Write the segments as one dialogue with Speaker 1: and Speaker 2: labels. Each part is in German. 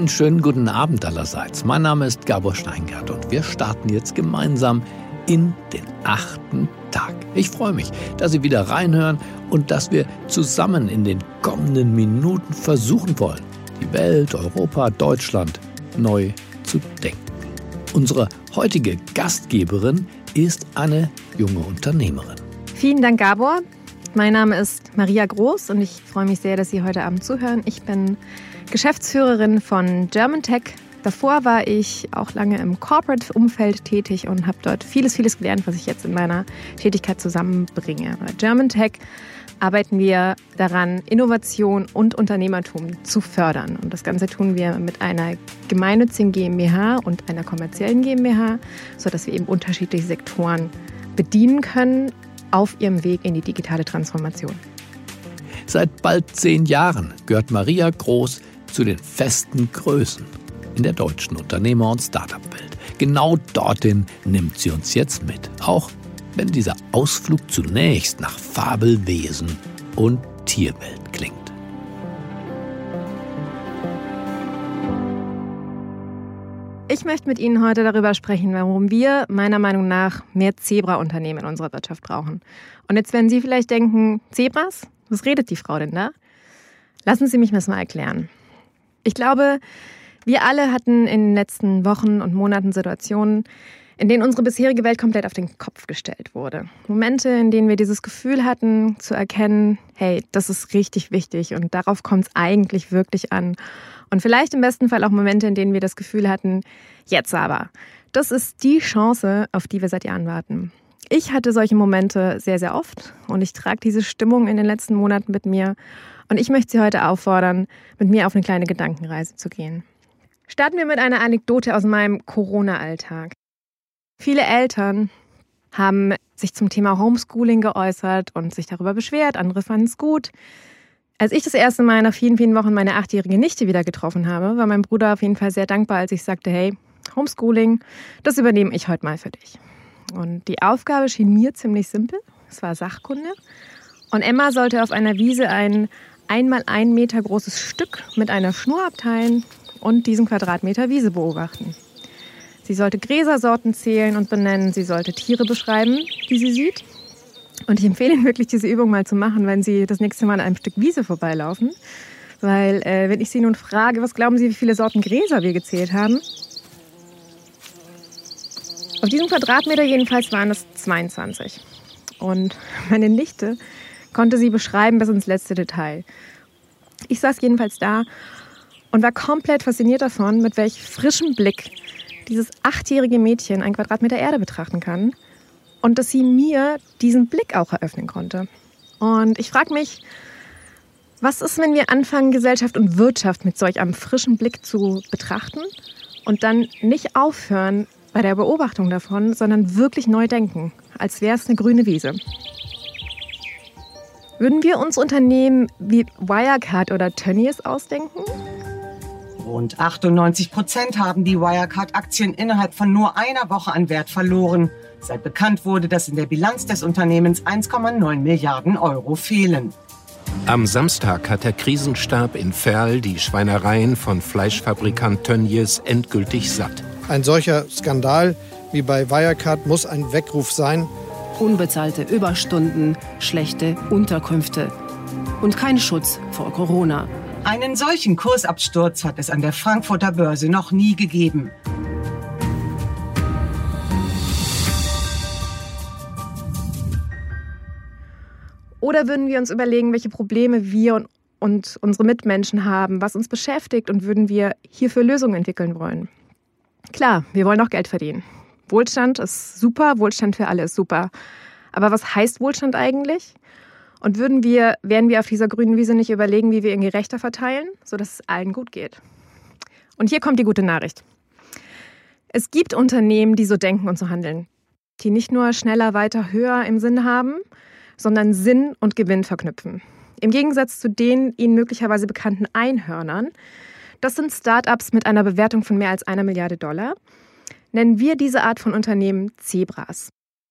Speaker 1: Einen schönen guten Abend allerseits. Mein Name ist Gabor Steingart und wir starten jetzt gemeinsam in den 8. Tag. Ich freue mich, dass Sie wieder reinhören und dass wir zusammen in den kommenden Minuten versuchen wollen, die Welt, Europa, Deutschland neu zu denken. Unsere heutige Gastgeberin ist eine junge Unternehmerin.
Speaker 2: Vielen Dank, Gabor. Mein Name ist Maria Groß und ich freue mich sehr, dass Sie heute Abend zuhören. Ich bin Geschäftsführerin von German-Tech. Davor war ich auch lange im Corporate-Umfeld tätig und habe dort vieles gelernt, was ich jetzt in meiner Tätigkeit zusammenbringe. Bei German-Tech arbeiten wir daran, Innovation und Unternehmertum zu fördern. Und das Ganze tun wir mit einer gemeinnützigen GmbH und einer kommerziellen GmbH, sodass wir eben unterschiedliche Sektoren bedienen können auf ihrem Weg in die digitale Transformation.
Speaker 1: Seit bald 10 Jahren gehört Maria Groß zu den festen Größen in der deutschen Unternehmer- und Start-up-Welt. Genau dorthin nimmt sie uns jetzt mit, auch wenn dieser Ausflug zunächst nach Fabelwesen und Tierwelt klingt.
Speaker 2: Ich möchte mit Ihnen heute darüber sprechen, warum wir meiner Meinung nach mehr Zebra-Unternehmen in unserer Wirtschaft brauchen. Und jetzt werden Sie vielleicht denken, Zebras? Was redet die Frau denn da? Lassen Sie mich das mal erklären. Ich glaube, wir alle hatten in den letzten Wochen und Monaten Situationen, in denen unsere bisherige Welt komplett auf den Kopf gestellt wurde. Momente, in denen wir dieses Gefühl hatten, zu erkennen, hey, das ist richtig wichtig und darauf kommt es eigentlich wirklich an. Und vielleicht im besten Fall auch Momente, in denen wir das Gefühl hatten, jetzt aber. Das ist die Chance, auf die wir seit Jahren warten. Ich hatte solche Momente sehr, sehr oft und ich trage diese Stimmung in den letzten Monaten mit mir. Und ich möchte Sie heute auffordern, mit mir auf eine kleine Gedankenreise zu gehen. Starten wir mit einer Anekdote aus meinem Corona-Alltag. Viele Eltern haben sich zum Thema Homeschooling geäußert und sich darüber beschwert, andere fanden es gut. Als ich das erste Mal nach vielen Wochen meine 8-jährige Nichte wieder getroffen habe, war mein Bruder auf jeden Fall sehr dankbar, als ich sagte, hey, Homeschooling, das übernehme ich heute mal für dich. Und die Aufgabe schien mir ziemlich simpel. Es war Sachkunde. Und Emma sollte auf einer Wiese ein 1x1 Meter großes Stück mit einer Schnur abteilen und diesen Quadratmeter Wiese beobachten. Sie sollte Gräsersorten zählen und benennen. Sie sollte Tiere beschreiben, die sie sieht. Und ich empfehle Ihnen wirklich, diese Übung mal zu machen, wenn Sie das nächste Mal an einem Stück Wiese vorbeilaufen. Weil, wenn ich Sie nun frage, was glauben Sie, wie viele Sorten Gräser wir gezählt haben? Auf diesem Quadratmeter jedenfalls waren es 22. Und meine Nichte konnte sie beschreiben bis ins letzte Detail. Ich saß jedenfalls da und war komplett fasziniert davon, mit welch frischem Blick dieses 8-jährige Mädchen einen Quadratmeter Erde betrachten kann und dass sie mir diesen Blick auch eröffnen konnte. Und ich frage mich, was ist, wenn wir anfangen, Gesellschaft und Wirtschaft mit solch einem frischen Blick zu betrachten und dann nicht aufhören bei der Beobachtung davon, sondern wirklich neu denken, als wäre es eine grüne Wiese. Würden wir uns Unternehmen wie Wirecard oder Tönnies ausdenken?
Speaker 3: Rund 98% haben die Wirecard-Aktien innerhalb von nur einer Woche an Wert verloren, seit bekannt wurde, dass in der Bilanz des Unternehmens 1,9 Milliarden Euro fehlen.
Speaker 4: Am Samstag hat der Krisenstab in Verl die Schweinereien von Fleischfabrikant Tönnies endgültig satt.
Speaker 5: Ein solcher Skandal wie bei Wirecard muss ein Weckruf sein.
Speaker 6: Unbezahlte Überstunden, schlechte Unterkünfte und kein Schutz vor Corona.
Speaker 3: Einen solchen Kursabsturz hat es an der Frankfurter Börse noch nie gegeben.
Speaker 2: Oder würden wir uns überlegen, welche Probleme wir und unsere Mitmenschen haben, was uns beschäftigt und würden wir hierfür Lösungen entwickeln wollen? Klar, wir wollen auch Geld verdienen. Wohlstand ist super, Wohlstand für alle ist super. Aber was heißt Wohlstand eigentlich? Und wären wir auf dieser grünen Wiese nicht überlegen, wie wir ihn gerechter verteilen, sodass es allen gut geht? Und hier kommt die gute Nachricht. Es gibt Unternehmen, die so denken und so handeln, die nicht nur schneller, weiter, höher im Sinn haben, sondern Sinn und Gewinn verknüpfen. Im Gegensatz zu den Ihnen möglicherweise bekannten Einhörnern, das sind Start-ups mit einer Bewertung von mehr als $1 Milliarde, nennen wir diese Art von Unternehmen Zebras.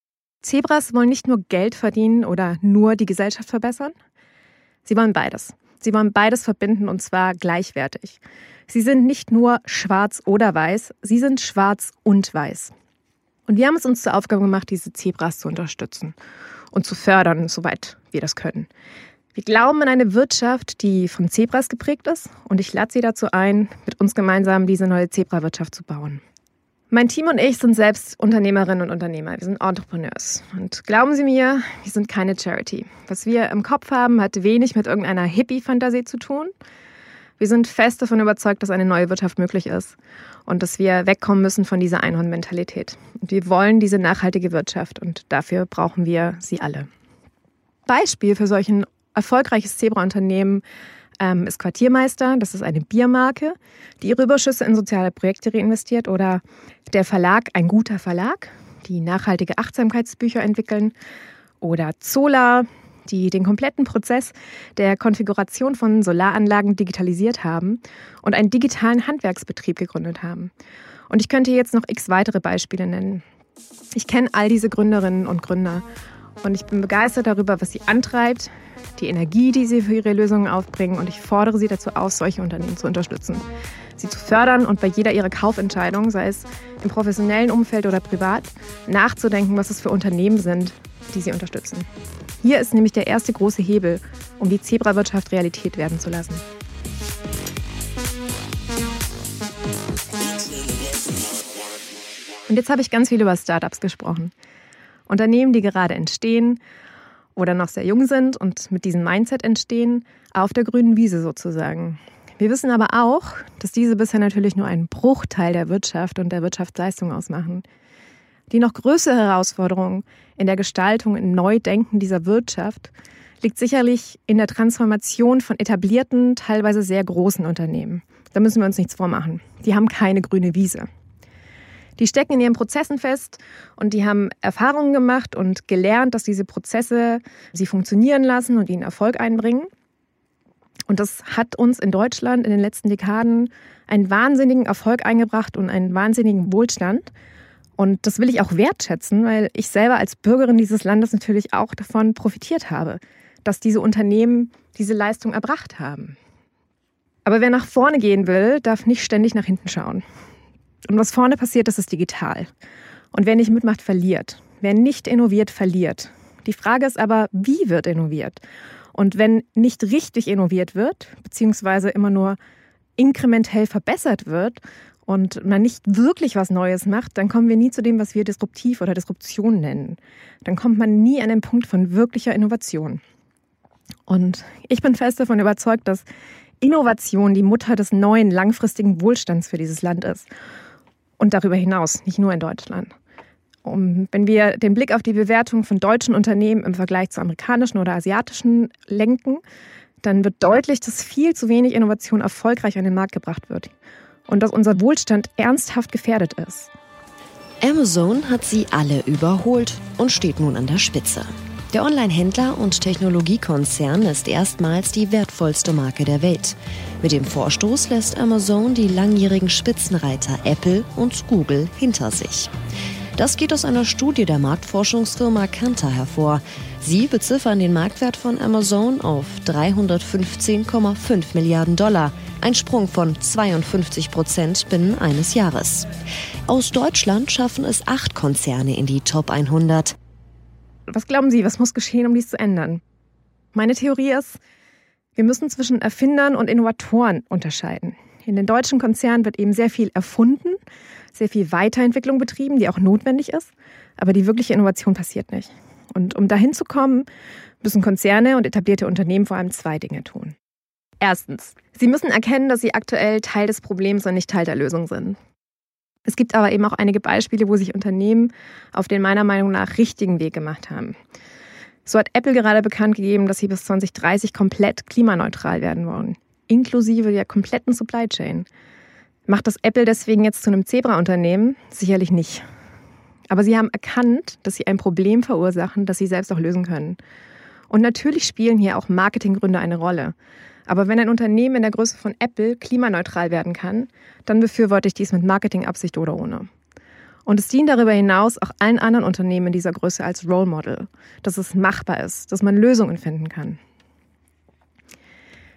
Speaker 2: Zebras wollen nicht nur Geld verdienen oder nur die Gesellschaft verbessern. Sie wollen beides. Sie wollen beides verbinden und zwar gleichwertig. Sie sind nicht nur schwarz oder weiß, sie sind schwarz und weiß. Und wir haben es uns zur Aufgabe gemacht, diese Zebras zu unterstützen und zu fördern, soweit wir das können. Wir glauben an eine Wirtschaft, die von Zebras geprägt ist und ich lade Sie dazu ein, mit uns gemeinsam diese neue Zebra-Wirtschaft zu bauen. Mein Team und ich sind selbst Unternehmerinnen und Unternehmer. Wir sind Entrepreneurs. Und glauben Sie mir, wir sind keine Charity. Was wir im Kopf haben, hat wenig mit irgendeiner Hippie-Fantasie zu tun. Wir sind fest davon überzeugt, dass eine neue Wirtschaft möglich ist und dass wir wegkommen müssen von dieser Einhorn-Mentalität. Und wir wollen diese nachhaltige Wirtschaft und dafür brauchen wir Sie alle. Beispiel für solch ein erfolgreiches Zebra-Unternehmen ist Quartiermeister. Das ist eine Biermarke, die ihre Überschüsse in soziale Projekte reinvestiert. Oder der Verlag Ein guter Verlag, die nachhaltige Achtsamkeitsbücher entwickeln. Oder Zola, die den kompletten Prozess der Konfiguration von Solaranlagen digitalisiert haben und einen digitalen Handwerksbetrieb gegründet haben. Und ich könnte jetzt noch x weitere Beispiele nennen. Ich kenne all diese Gründerinnen und Gründer und ich bin begeistert darüber, was sie antreibt, die Energie, die sie für ihre Lösungen aufbringen und ich fordere sie dazu auf, solche Unternehmen zu unterstützen, sie zu fördern und bei jeder ihrer Kaufentscheidung, sei es im professionellen Umfeld oder privat, nachzudenken, was es für Unternehmen sind, die sie unterstützen. Hier ist nämlich der erste große Hebel, um die Zebra-Wirtschaft Realität werden zu lassen. Und jetzt habe ich ganz viel über Startups gesprochen. Unternehmen, die gerade entstehen oder noch sehr jung sind und mit diesem Mindset entstehen, auf der grünen Wiese sozusagen. Wir wissen aber auch, dass diese bisher natürlich nur einen Bruchteil der Wirtschaft und der Wirtschaftsleistung ausmachen. Die noch größere Herausforderung in der Gestaltung, im Neudenken dieser Wirtschaft liegt sicherlich in der Transformation von etablierten, teilweise sehr großen Unternehmen. Da müssen wir uns nichts vormachen. Die haben keine grüne Wiese. Die stecken in ihren Prozessen fest und die haben Erfahrungen gemacht und gelernt, dass diese Prozesse sie funktionieren lassen und ihnen Erfolg einbringen. Und das hat uns in Deutschland in den letzten Dekaden einen wahnsinnigen Erfolg eingebracht und einen wahnsinnigen Wohlstand. Und das will ich auch wertschätzen, weil ich selber als Bürgerin dieses Landes natürlich auch davon profitiert habe, dass diese Unternehmen diese Leistung erbracht haben. Aber wer nach vorne gehen will, darf nicht ständig nach hinten schauen. Und was vorne passiert, das ist digital. Und wer nicht mitmacht, verliert. Wer nicht innoviert, verliert. Die Frage ist aber, wie wird innoviert? Und wenn nicht richtig innoviert wird, beziehungsweise immer nur inkrementell verbessert wird und man nicht wirklich was Neues macht, dann kommen wir nie zu dem, was wir disruptiv oder Disruption nennen. Dann kommt man nie an den Punkt von wirklicher Innovation. Und ich bin fest davon überzeugt, dass Innovation die Mutter des neuen, langfristigen Wohlstands für dieses Land ist. Und darüber hinaus, nicht nur in Deutschland. Wenn wir den Blick auf die Bewertung von deutschen Unternehmen im Vergleich zu amerikanischen oder asiatischen lenken, dann wird deutlich, dass viel zu wenig Innovation erfolgreich an den Markt gebracht wird. Und dass unser Wohlstand ernsthaft gefährdet ist.
Speaker 7: Amazon hat sie alle überholt und steht nun an der Spitze. Der Online-Händler und Technologiekonzern ist erstmals die wertvollste Marke der Welt. Mit dem Vorstoß lässt Amazon die langjährigen Spitzenreiter Apple und Google hinter sich. Das geht aus einer Studie der Marktforschungsfirma Kantar hervor. Sie beziffern den Marktwert von Amazon auf 315,5 Milliarden $, ein Sprung von 52% binnen eines Jahres. Aus Deutschland schaffen es 8 Konzerne in die Top 100.
Speaker 2: Was glauben Sie, was muss geschehen, um dies zu ändern? Meine Theorie ist, wir müssen zwischen Erfindern und Innovatoren unterscheiden. In den deutschen Konzernen wird eben sehr viel erfunden, sehr viel Weiterentwicklung betrieben, die auch notwendig ist, aber die wirkliche Innovation passiert nicht. Und um dahin zu kommen, müssen Konzerne und etablierte Unternehmen vor allem 2 Dinge tun. Erstens, sie müssen erkennen, dass sie aktuell Teil des Problems und nicht Teil der Lösung sind. Es gibt aber eben auch einige Beispiele, wo sich Unternehmen auf den meiner Meinung nach richtigen Weg gemacht haben. So hat Apple gerade bekannt gegeben, dass sie bis 2030 komplett klimaneutral werden wollen, inklusive der kompletten Supply Chain. Macht das Apple deswegen jetzt zu einem Zebra-Unternehmen? Sicherlich nicht. Aber sie haben erkannt, dass sie ein Problem verursachen, das sie selbst auch lösen können. Und natürlich spielen hier auch Marketinggründe eine Rolle. Aber wenn ein Unternehmen in der Größe von Apple klimaneutral werden kann, dann befürworte ich dies mit Marketingabsicht oder ohne. Und es dient darüber hinaus auch allen anderen Unternehmen in dieser Größe als Role Model, dass es machbar ist, dass man Lösungen finden kann.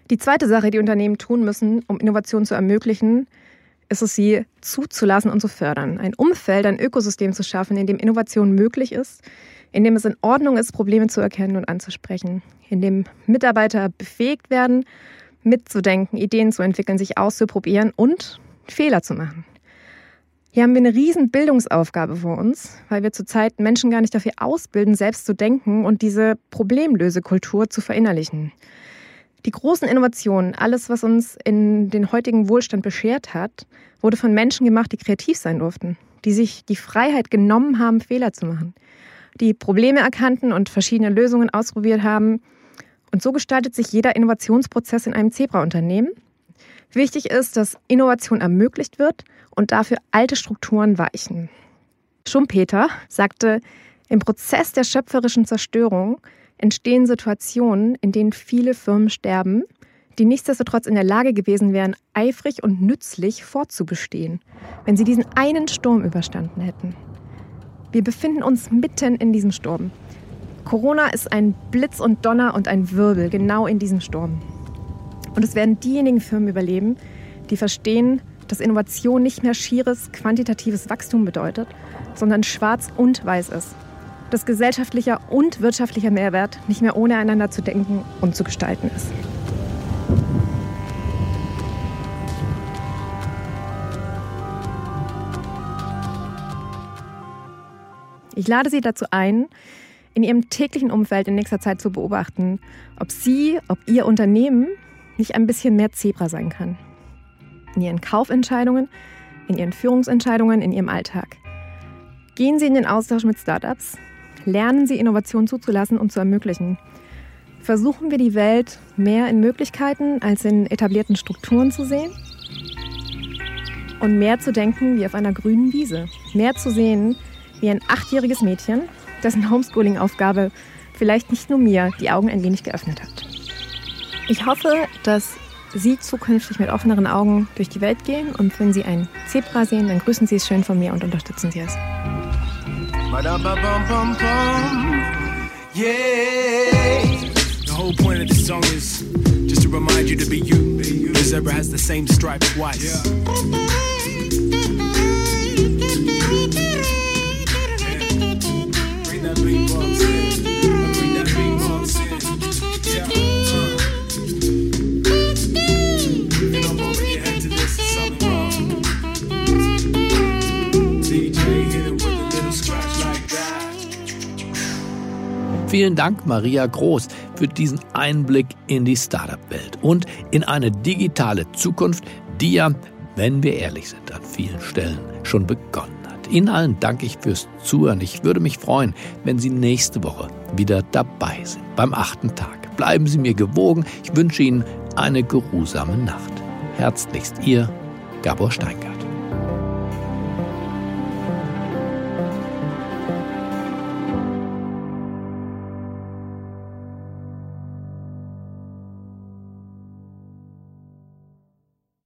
Speaker 2: Die zweite Sache, die Unternehmen tun müssen, um Innovation zu ermöglichen, ist es, sie zuzulassen und zu fördern. Ein Umfeld, ein Ökosystem zu schaffen, in dem Innovation möglich ist, in dem es in Ordnung ist, Probleme zu erkennen und anzusprechen, in dem Mitarbeiter befähigt werden, mitzudenken, Ideen zu entwickeln, sich auszuprobieren und Fehler zu machen. Hier haben wir eine riesen Bildungsaufgabe vor uns, weil wir zurzeit Menschen gar nicht dafür ausbilden, selbst zu denken und diese Problemlösekultur zu verinnerlichen. Die großen Innovationen, alles, was uns in den heutigen Wohlstand beschert hat, wurde von Menschen gemacht, die kreativ sein durften, die sich die Freiheit genommen haben, Fehler zu machen, die Probleme erkannten und verschiedene Lösungen ausprobiert haben. Und so gestaltet sich jeder Innovationsprozess in einem Zebra-Unternehmen. Wichtig ist, dass Innovation ermöglicht wird und dafür alte Strukturen weichen. Schumpeter sagte, im Prozess der schöpferischen Zerstörung entstehen Situationen, in denen viele Firmen sterben, die nichtsdestotrotz in der Lage gewesen wären, eifrig und nützlich fortzubestehen, wenn sie diesen einen Sturm überstanden hätten. Wir befinden uns mitten in diesem Sturm. Corona ist ein Blitz und Donner und ein Wirbel genau in diesem Sturm. Und es werden diejenigen Firmen überleben, die verstehen, dass Innovation nicht mehr schieres, quantitatives Wachstum bedeutet, sondern schwarz und weiß ist. Dass gesellschaftlicher und wirtschaftlicher Mehrwert nicht mehr ohne einander zu denken und zu gestalten ist. Ich lade Sie dazu ein, in Ihrem täglichen Umfeld in nächster Zeit zu beobachten, ob Ihr Unternehmen nicht ein bisschen mehr Zebra sein kann. In Ihren Kaufentscheidungen, in Ihren Führungsentscheidungen, in Ihrem Alltag. Gehen Sie in den Austausch mit Startups. Lernen Sie, Innovation zuzulassen und zu ermöglichen. Versuchen wir die Welt mehr in Möglichkeiten als in etablierten Strukturen zu sehen. Und mehr zu denken wie auf einer grünen Wiese. Mehr zu sehen wie ein 8-jähriges Mädchen, dessen Homeschooling-Aufgabe vielleicht nicht nur mir die Augen ein wenig geöffnet hat. Ich hoffe, dass Sie zukünftig mit offeneren Augen durch die Welt gehen und wenn Sie ein Zebra sehen, dann grüßen Sie es schön von mir und unterstützen Sie es.
Speaker 8: Yeah. The whole point of this song is just to remind you to be you. The zebra has the same stripe twice. Yeah. Bring that big box in. Bring that big box in. Yeah. You know, moving your head to this is something wrong. DJ hit it with a little scratch like that.
Speaker 1: Vielen Dank, Maria Groß, für diesen Einblick in die Startup-Welt und in eine digitale Zukunft, die ja, wenn wir ehrlich sind, an vielen Stellen schon begonnen hat. Ihnen allen danke ich fürs Zuhören. Ich würde mich freuen, wenn Sie nächste Woche wieder dabei sind, beim 8. Tag. Bleiben Sie mir gewogen. Ich wünsche Ihnen eine geruhsame Nacht. Herzlichst Ihr Gabor Steingart.